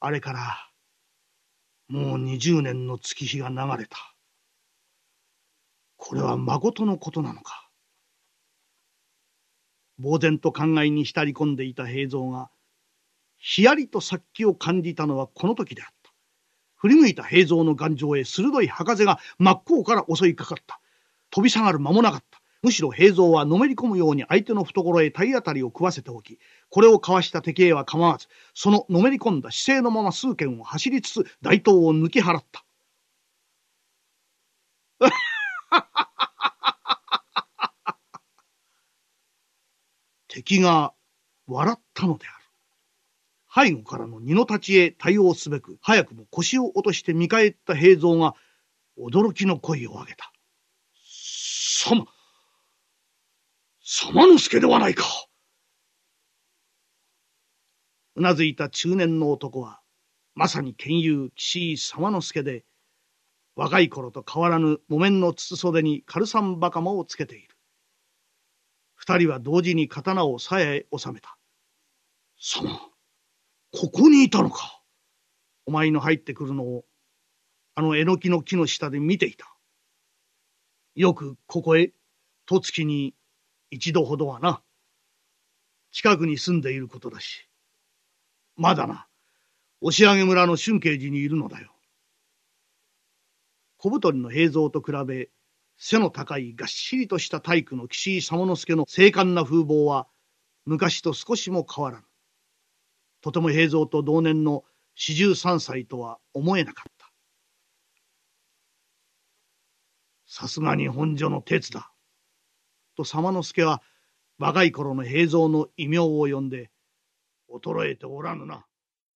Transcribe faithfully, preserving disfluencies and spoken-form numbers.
あれからもう二十年の月日が流れた。これはまことのことなのか。呆然と考えに浸り込んでいた平蔵がひやりと殺気を感じたのはこの時であった。振り向いた平蔵の眼上へ鋭い刃風が真っ向から襲いかかった。飛び下がる間もなかった。むしろ平蔵はのめり込むように相手の懐へ体当たりを食わせておき、これをかわした敵へは構わず、そののめり込んだ姿勢のまま数軒を走りつつ大刀を抜き払った。敵が笑ったのである。背後からの二の太刀へ対応すべく、早くも腰を落として見返った平蔵が驚きの声を上げた。さま、様之助ではないか。うなずいた中年の男は、まさに剣友岸井様之助で、若い頃と変わらぬ木綿の筒袖に軽三袴をつけている。二人は同時に刀を鞘へ収めた。様、ここにいたのか。お前の入ってくるのを、あのえのきの木の下で見ていた。よくここへ、と月に一度ほどはな。近くに住んでいることだし。まだな、押上村の俊慶寺にいるのだよ。小太りの平蔵と比べ、背の高いがっしりとした体育の岸井様之助の精悍な風貌は、昔と少しも変わらぬ。とても平蔵と同年の四十三歳とは思えなかった。さすがに本所の鉄だ。と様之助は若い頃の平蔵の異名を呼んで、衰えておらぬな。